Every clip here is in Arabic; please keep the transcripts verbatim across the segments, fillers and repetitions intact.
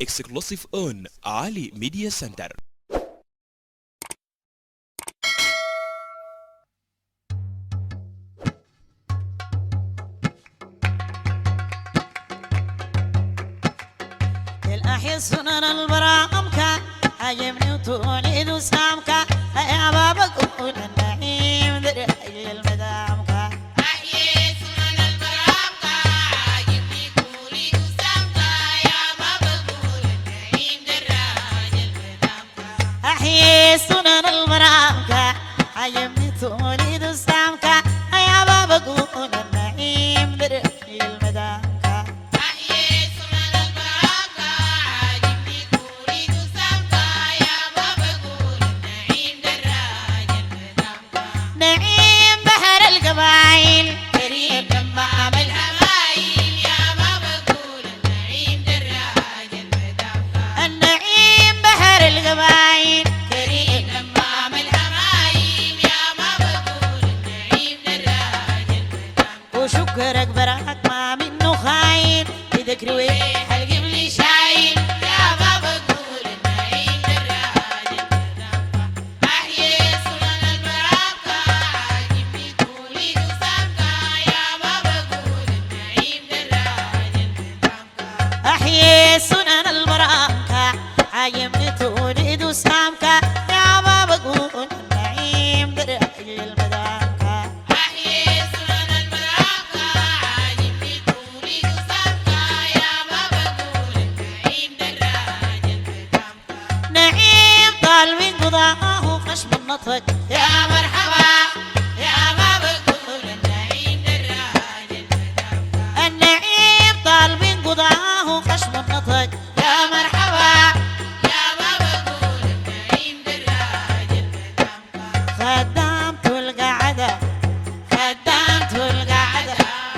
exclusive on Ali Media Center. الأحيا سنن البرامكا عجبني وتوليد وسامكا يا بابا قول النعيم ذرحي المدامكا أحيا سنن البرامكا عجبني وتوليد وسامكا يا بابا قول النعيم ذرحي المدامكا أحيا سنن البرامكا عجبني وتوليد وسامكا يا بابا قول النعيم ذرحي المدامكا نعيم بحر القبايل كريم لما عمل همايل يا بابا قول النعيم دراج المدامكا النعيم بحر القبايل كريم لما عمل همايل يا بابا قول النعيم دراج المدامكا وشكرك براك ما منه خاين بذكر وين حلقم لي شايل يا بابا قول النعيم دراج المدامكا أحيا سنن البرامكا عجبني توليد وسامكا يا بابا قول النعيم دراج المدامكا أحيي سنن البرامكا عجبني توليد وسامكا يا بابا قول النعيم درعي المدامكا أحيا سنن البرامكا عجبني توليد وسامكا يا بابا قول النعيم دراج المدامكا نعيم طالبين قضاه خشم النطق يا مرحبا يا بابا قول النعيم دراج المدامكا النعيم طالبين قضاه خشم النطق يا مرحبا يا بابا قول النعيم دراج المدامكا خدامت القعدة خدمت القعدة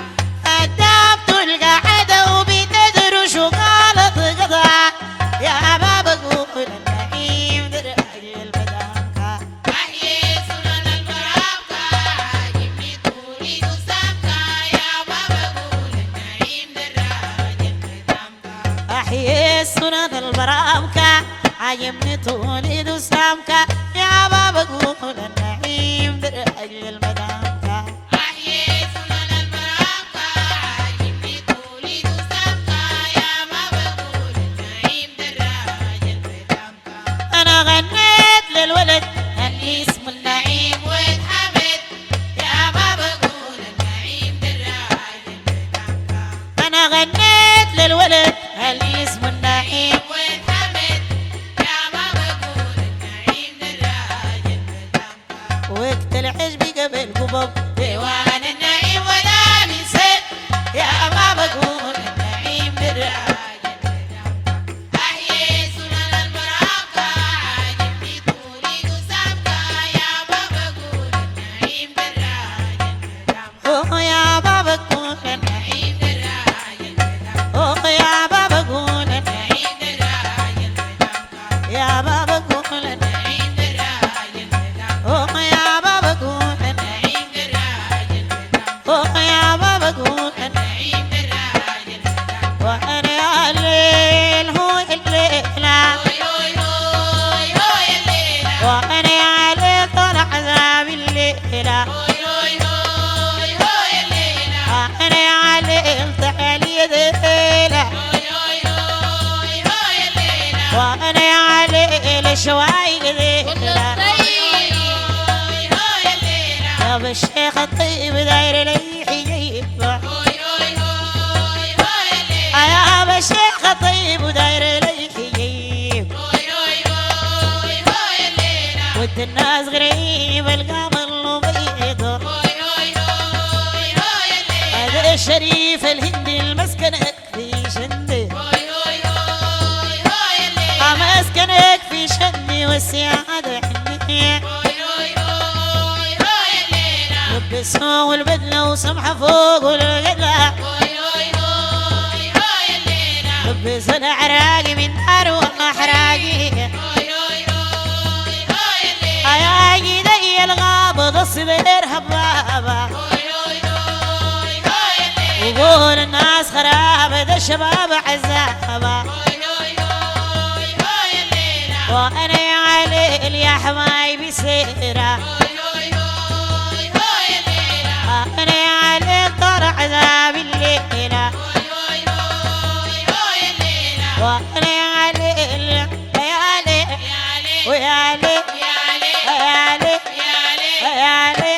خدامت القعدة وبتدري شو غلط قضاء يا بابا قول النعيم درعي المدامكا أحيا سنن البرامكا عجبني توليد وسامكا يا بابا قول النعيم دراج المدامكا أحيي سنن البرامكا عجبني توليد وسامكا يا بابا قول النعيم درعي المدامكا أحيا سنن البرامكا عجبني توليد وسامكا يا بابا قول النعيم دراج المدامكا أنا غنيت للولد اللي اسمه النعيم واتحمد يا بابا قول النعيم دراج المدامكا أنا غنيت للولد اللي اسمه النعيم واتحمد يا بابا قول النعيم دراج المدامكا وقت العجب قبل قبب ديوان النعيم ولا نسيت يا بابا قول النعيم دراج المدامكا أحيا سنن البرامكا عجبني توليد وسامكا يا بابا قول النعيم دراج المدامكا أوه يا بابا قول النعيم دراج المدامكا أوه يا بابا قول النعيم دراج المدامكا يا بابا قول النعيم دراج المدامكا أوه يا بابا قول النعيم دراج المدامكا أوه يا بابا قول النعيم دراج المدامكا وأنا يا الليل هو الليلة هوي هوي هوي هوي الليلة وأنا يا الليل طلع عذاب الليلة هوي هوي هوي هوي الليلة وأنا يا الليل تعالي ذيلة هوي هوي هوي هوي الليلة وأنا يا الليل شواي ذيلة هوي هوي هوي الليلة يا بالشيخ الطيب داير لي حجيب هوي هوي هوي هوي الليلة يا بالشيخ الطيب وداير لي حجيب هوي هوي هوي هوي الليلة ود الناس غريب القمر له بيض هوي هوي هوي هوي الليلة هذا الشريف الهندي المسكنك في شندي هوي هوي هوي هوي الليلة مسكنك في شندي والسعادة حني هوي هوي هوي هوي الليلة لبسها والبدلة وسمحة فوق والقدلة هوي هوي هوي هوي الليلة لبس العراقي من نار والأحراقي هوي هوي هوي هوي الليلة يا جدي الغابض الصدر هبابة هوي هوي هوي هوي الليلة وقول الناس خرابة الشباب عزابة هوي هوي هوي وانا يا ليل يا حبايبي سيرة انا يا ليل طار عذاب الليلة وانا يا ليل يا ليل ويا ليل يا ليل يا ليل